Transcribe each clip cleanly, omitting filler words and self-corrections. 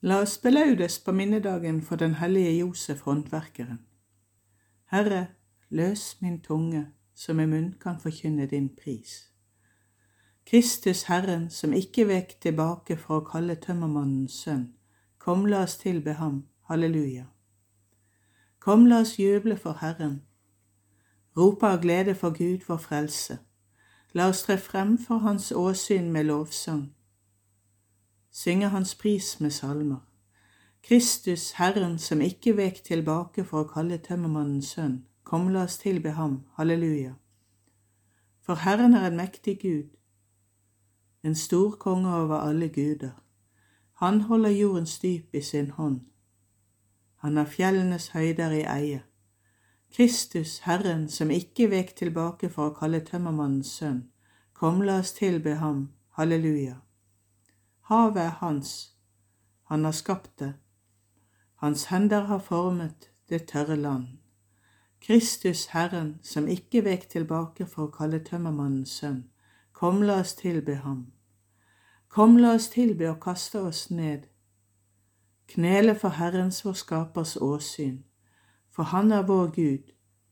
La oss belaudes på minnedagen for den hellige Josef håndverkeren. Herre, løs min tunge, så min munn kan forkynne din pris. Kristus Herren, som ikke vek tilbake for å kalle tømmermannens sønn, kom, la oss tilbe ham, halleluja. Kom, la oss juble for Herren, rope av glede for Gud vår frelse. La oss tre frem for hans åsyn med lovsang, synge hans pris med salmer. Kristus Herren, som ikke vek tilbake for å kalle tømmermannens sønn, kom, la oss tilbe ham, halleluja. For Herren er en mektig Gud, en stor konge over alle guder. Han holder jordens dyp i sin hånd. Han har fjellenes høyder i eie. Kristus Herren, som ikke vek tilbake for å kalle tømmermannens sønn, kom, la oss tilbe ham, halleluja. Havet er hans, han har skapt det. Hans hender har formet det tørre land. Kristus Herren, som ikke vek tilbake for å kalle tømmermannens sønn, kom, la oss tilbe ham. Kom, la oss tilbe og kaste oss ned. Knele for Herrens vår skapers åsyn, for han er vår Gud.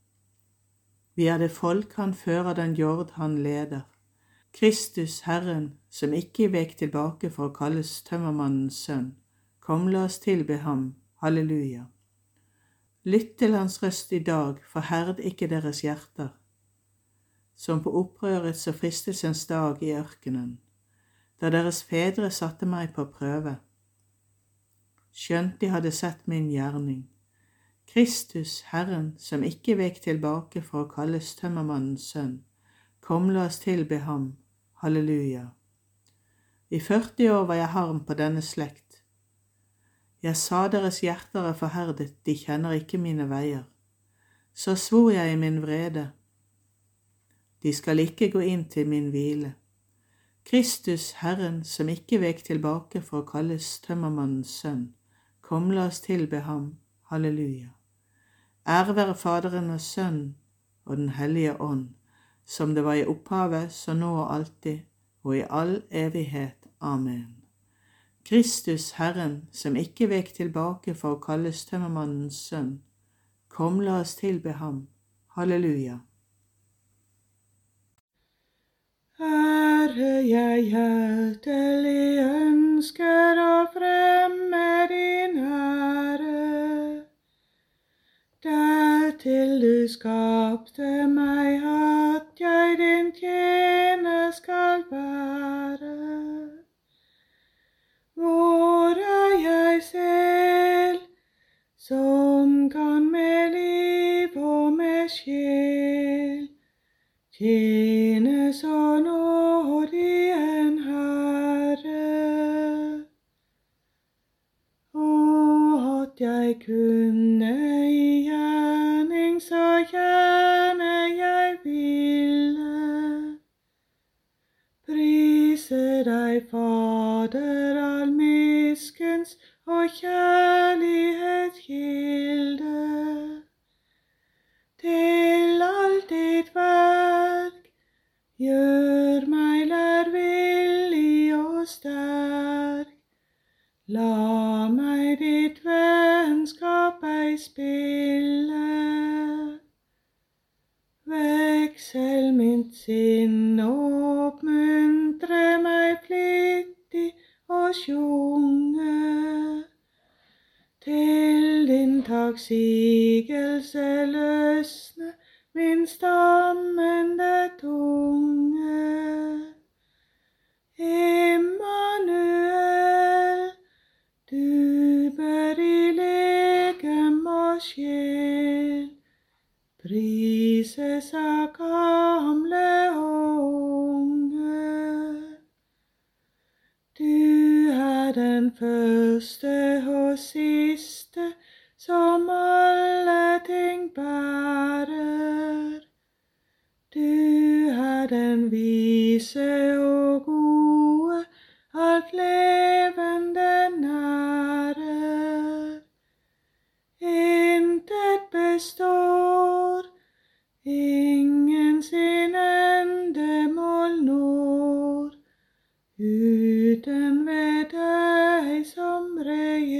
Vi er det folk han fører, den jord han leder. Kristus Herren, som ikke vek tilbake for å kalles tømmermannens sønn, kom, la oss tilbe ham, halleluja. Lytt til hans røst i dag, forherd ikke deres hjerter, som på opprørets og fristelsens dag i ørkenen, da deres fedre satte meg på prøve, skjønt de hadde sett min gjerning. Kristus Herren, som ikke vek tilbake for å kalles tømmermannens sønn, kom, la oss tilbe ham, halleluja. I 40 år var jeg harm på denne slekt. Jeg sa deres hjerter er forherdet, de kjenner ikke mine veier. Så svor jeg i min vrede, de skal ikke gå inn til min hvile. Kristus Herren, som ikke vek tilbake for å kalles tømmermannens sønn, kom, la oss tilbe ham, halleluja. Ære være Faderen og Sønnen og den hellige ånd, som det var i opphavet, så nå og alltid, og i all evighet. Amen. Kristus Herren, som ikke vek tilbake for å kalles tømmermannens sønn, kom, la oss tilbe ham, halleluja. Herre, jeg hjertelig ønsker å fremme din ære, dertil du skapte meg, at jeg din tjener skal være. Hvor er jeg selv, som kan med liv og med sjel tjene så nådig en Herre? Og at jeg kunne i gjerning så gjerne jeg ville prise deg, Fader, allmiskens og kjærlighets kilde. Til alt ditt verk gjør meg lærvillig og sterk. La meg ditt vennskap ei spille. Veksel mitt sinn og oppmuntre meg flittig og sjunge til din takksigelse løsne min stammende tunge. Immanuel, du bør i legem og sjel prises av gamle og unge. Du er den første og siste, som alle ting bærer. Du er den vise og gode, alt levende nærer. Intet består, ingen sin endemål når, uten ved deg som regjerer.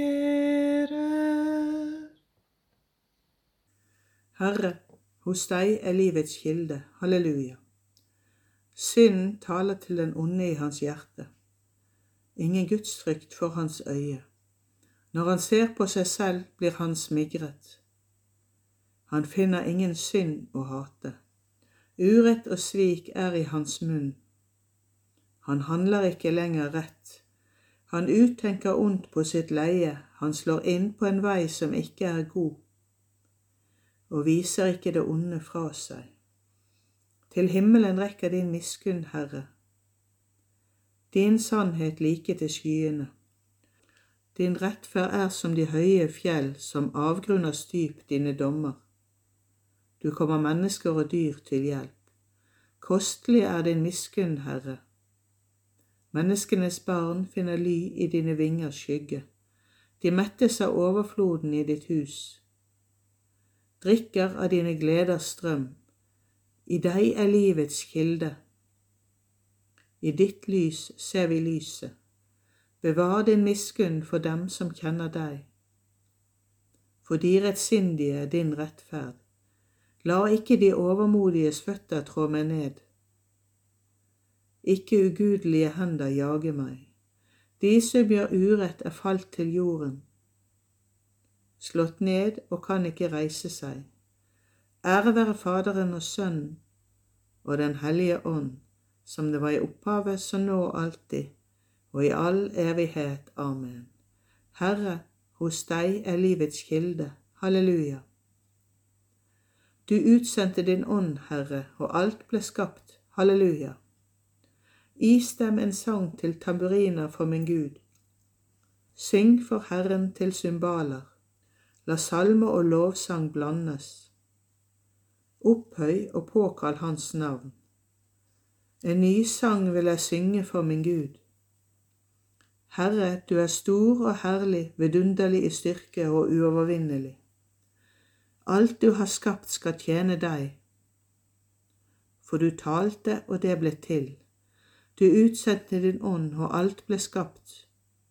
Herre, hos deg livets kilde, halleluja. Synden taler til den onde i hans hjerte. Ingen gudsfrykt for hans øye. Når han ser på seg selv, blir han smigret. Han finner ingen synd å hate. Urett og svik i hans munn. Han handler ikke lenger rett. Han uttenker ondt på sitt leie, han slår inn på en vei som ikke god, og viser ikke det onde fra seg. Til himmelen rekker din miskunn, Herre. Din sannhet like til skyene. Din rettferd som de høye fjell, som avgrunner dyp dine dommer. Du kommer mennesker og dyr til hjelp. Kostelig din miskunn, Herre. Menneskenes barn finner ly i dine vingers skygge. De mettes av overfloden i ditt hus. Drikker av dine gleders strøm. I deg livets kilde. I ditt lys ser vi lyset. Bevar din miskunn for dem som kjenner deg. For de rettsindige din rettferd. La ikke de overmodiges føtter trå meg ned. Ikke ugudelige hender jage meg. De som gjør urett falt til jorden. Slått ned og kan ikke reise seg. Ære være Faderen og Sønnen og Den hellige ånd, som det var i opphavet, så nå og alltid, og i all evighet. Amen. Herre, hos deg livets kilde. Halleluja. Du utsendte din ånd, Herre, og alt ble skapt. Halleluja. Istem en sang til tamburiner for min Gud. Syng for Herren til cymbaler. La salme og lovsang blandes. Opphøy og påkall hans navn. En ny sang vil jeg synge for min Gud. Herre, du stor og herlig, vidunderlig i styrke og uovervinnelig. Alt du har skapt skal tjene deg. For du talte, og det ble til. Du utsendte din ånd, og alt ble skapt.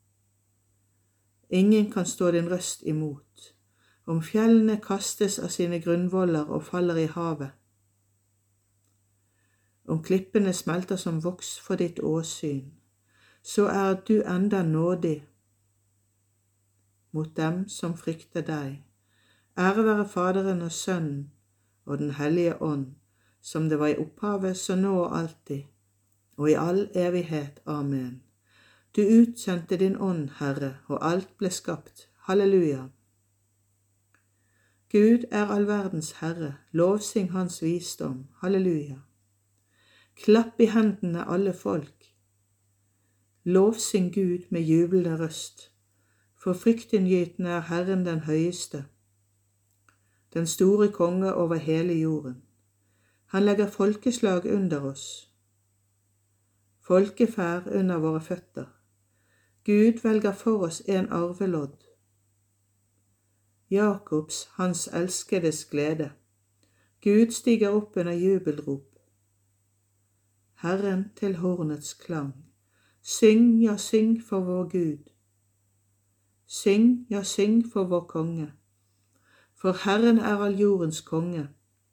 Ingen kan stå din røst imot. Om fjellene kastes av sine grunnvoller og faller i havet. Om klippene smelter som voks for ditt åsyn, så du enda nådig mot dem som frykter deg. Ære være Faderen og Sønnen og Den hellige ånd, som det var i opphavet, så nå og alltid, og i all evighet. Amen. Du utsendte din ånd, Herre, og alt ble skapt. Halleluja. Gud all verdens Herre, lovsing hans visdom. Halleluja. Klapp i hendene alle folk. Lovsing Gud med jublende røst, for fryktinngytende Herren den høyeste, den store konge over hele jorden. Han legger folkeslag under oss, folkeferd under våre føtter. Gud velger for oss en arvelodd. Jakobs, hans elskedes glede. Gud stiger opp under jubelrop. Herren til hornets klang. Syng, ja, syng for vår Gud. Syng, ja, syng for vår konge. For Herren all jordens konge.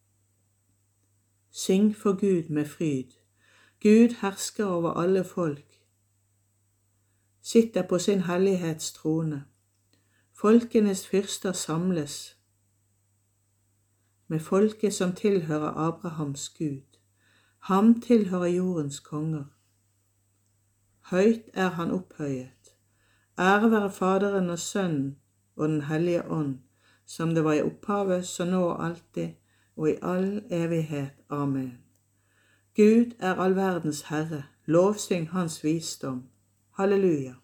Syng for Gud med fryd. Gud hersker over alle folk. Sitter på sin hellighets trone. Folkenes fyrster samles. Med folket som tilhører Abrahams Gud. Ham tilhører jordens konger. Høyt han opphøyet. Ære være Faderen og Sønnen og Den hellige ånd, som det var i opphavet, så nå og alltid, og i all evighet. Amen. Gud all verdens Herre, lovsyng hans visdom. Halleluja.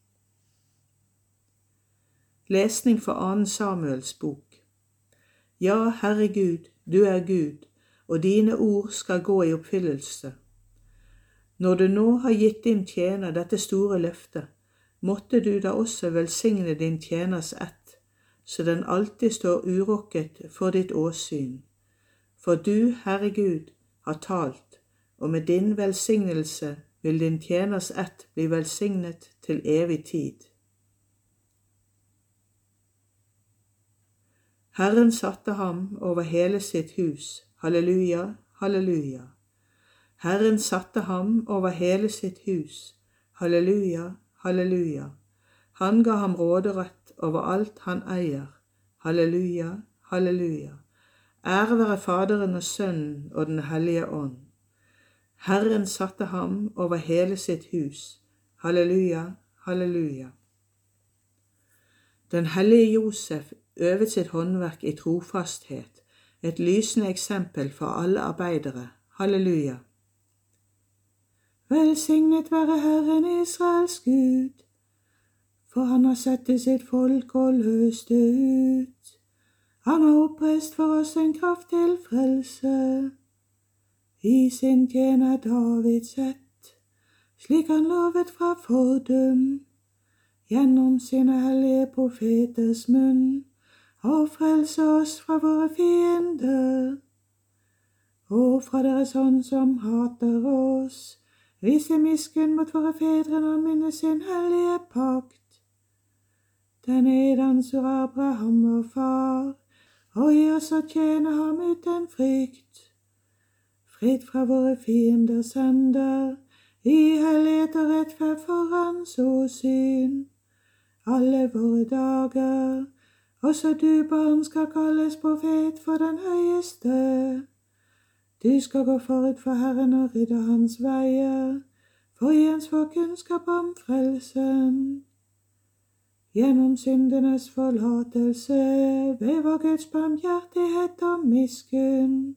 Lesning fra 2. Samuels bok. Ja, Herre Gud, du Gud, og dine ord skal gå i oppfyllelse. Når du nå har gitt din tjener dette store løftet, måtte du da også velsigne din tjeners ett, så den alltid står urokket for ditt åsyn. For du, Herre Gud, har talt, og med din velsignelse vil din tjeners ett bli velsignet til evig tid. Herren satte ham over hele sitt hus. Halleluja, halleluja. Herren satte ham over hele sitt hus. Halleluja, halleluja. Han ga ham råderett over alt han eier. Halleluja, halleluja. Ære være Faderen og Sønnen og den hellige ånd. Herren satte ham over hele sitt hus. Halleluja, halleluja. Den hellige Josef øvet sitt håndverk i trofasthet, et lysende eksempel for alle arbeidere. Halleluja. Velsignet være Herren Israels Gud, for han har sett til sitt folk og løst det ut. Han har oppreist for oss en kraft til frelse, i sin tjener Davids ett, slik han lovet fra fordum, gjennom sine hellige profeters munn, og frelse oss fra våre fiender, og fra deres hånd som hater oss, vise miskunn mot våre fedre når han minnes sin hellige pakt. Den edansor Abraham vår far, og gi oss å tjene ham uten frykt. Fritt fra våre fienders hender, i hellighet og rettferd for hans åsyn. Alle våre dager, også du barn skal kalles profet for den høyeste. Du skal gå forut for Herren og rydde hans veier, for å gi hans folk kunnskap om frelsen. Gjennom syndenes forlatelse, ved vår Guds barmhjertighet og miskunn,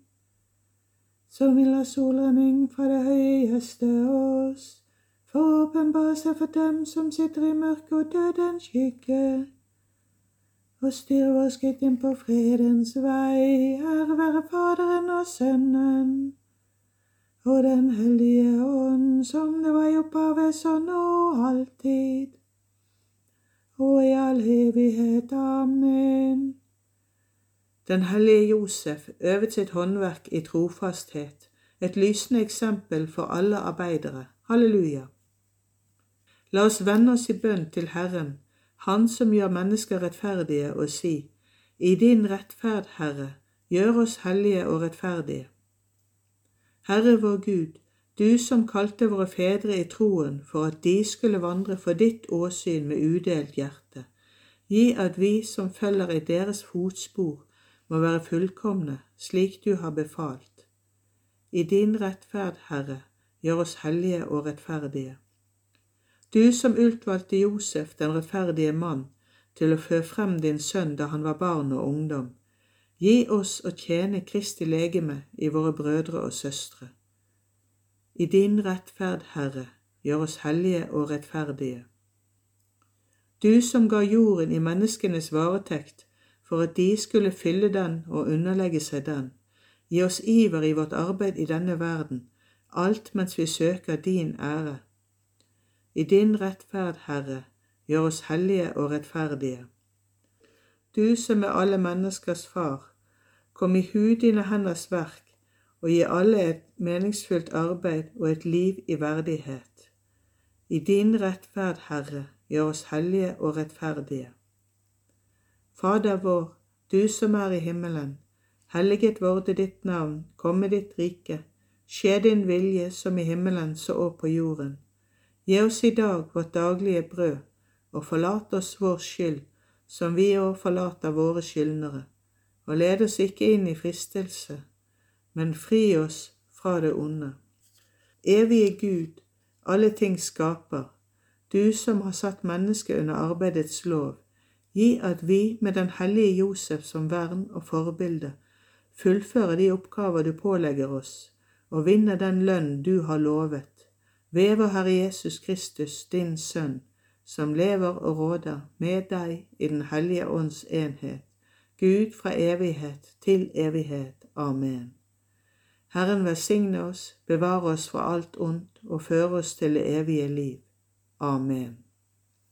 som vil la solrenning fra det høye gjeste oss, for å åpenbare seg for dem som sitter i mørke og dødens skygge, og styre vår skritt inn på fredens vei. Ære være Faderen og Sønnen og den hellige ånd, som det var i opphavet, så nå og alltid, og i all evighet. Amen. Den hellige Josef øvet sitt håndverk i trofasthet, et lysende eksempel for alle arbeidere. Halleluja. La oss vende oss i bønn til Herren, Han som gjør mennesker rettferdige, og si: I din rettferd, Herre, gjør oss hellige og rettferdige. Herre vår Gud, du som kalte våre fedre i troen for at de skulle vandre for ditt åsyn med udelt hjerte, gi at vi som følger i deres fotspor må være fullkomne, slik du har befalt. I din rettferd, Herre, gjør oss hellige og rettferdige. Du som utvalgte Josef, den rettferdige mann, til å fø frem din sønn da han var barn og ungdom, gi oss å tjene Kristi legeme i våre brødre og søstre. I din rettferd, Herre, gjør oss hellige og rettferdige. Du som ga jorden i menneskenes varetekt, for at de skulle fylle den og underlegge seg den, gi oss iver i vårt arbeid i denne verden, alt mens vi søker din ære. I din rettferd, Herre, gjør oss hellige og rettferdige. Du som er alle menneskers far, kom i hu dine henders verk, og gi alle et meningsfullt arbeid og et liv i verdighet. I din rettferd, Herre, gjør oss hellige og rettferdige. Fader vår, du som er i himmelen, helliget vorde ditt navn, komme ditt rike, skje din vilje som i himmelen så og på jorden. Gi oss i dag vårt daglige brød, og forlat oss vår skyld, som vi også forlater våre skyldnere, og led oss ikke inn i fristelse, men fri oss fra det onde. Evige Gud, alle ting skaper, du som har satt mennesket under arbeidets lov, gi at vi med den hellige Josef som vern og forbilde fullfører de oppgaver du pålegger oss, og vinner den lønn du har lovet, ved vår Herre Jesus Kristus, din Sønn, som lever og råder med deg i den hellige ånds enhet, Gud fra evighet til evighet. Amen. Herren velsigne oss, bevare oss fra alt ondt og føre oss til det evige liv. Amen.